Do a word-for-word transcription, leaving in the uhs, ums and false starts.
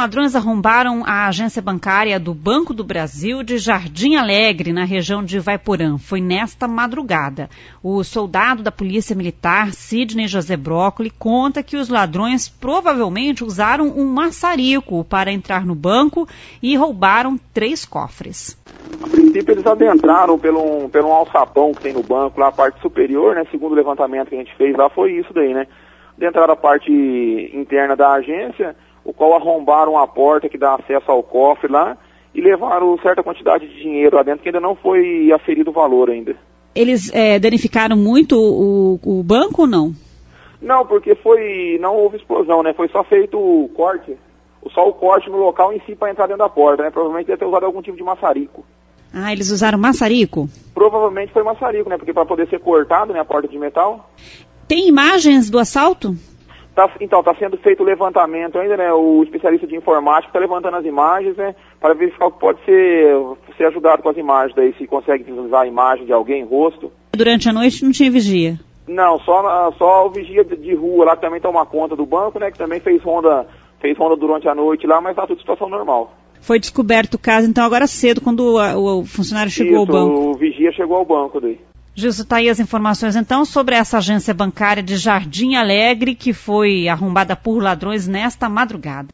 Ladrões arrombaram a agência bancária do Banco do Brasil de Jardim Alegre, na região de Ivaiporã. Foi nesta madrugada. O soldado da Polícia Militar, Sidney José Brócoli, conta que os ladrões provavelmente usaram um maçarico para entrar no banco e roubaram três cofres. A princípio eles adentraram pelo um, pelo um alçapão que tem no banco, lá a parte superior, né? Segundo o levantamento que a gente fez lá, foi isso daí, né? Adentraram a parte interna da agência, o qual arrombaram a porta que dá acesso ao cofre lá e levaram certa quantidade de dinheiro lá dentro que ainda não foi aferido o valor ainda. Eles é, danificaram muito o, o banco ou não? Não, porque foi, não houve explosão, né? Foi só feito o corte, só o corte no local em si para entrar dentro da porta, né? Provavelmente deve ter usado algum tipo de maçarico. Ah, eles usaram maçarico? Provavelmente foi maçarico, né? Porque para poder ser cortado, né, a porta de metal. Tem imagens do assalto? Tá, então, está sendo feito o levantamento ainda, né? O especialista de informática está levantando as imagens, né? Para verificar o que pode ser, ser ajudado com as imagens daí, se consegue visualizar a imagem de alguém, rosto. Durante a noite não tinha vigia? Não, só, só o vigia de, de rua lá, que também toma conta do banco, né? Que também fez ronda, fez ronda durante a noite lá, mas está tudo em situação normal. Foi descoberto o caso, então, agora cedo, quando o, o funcionário chegou Isso, ao banco. O vigia chegou ao banco daí. Gilson, está aí as informações, então, sobre essa agência bancária de Jardim Alegre que foi arrombada por ladrões nesta madrugada.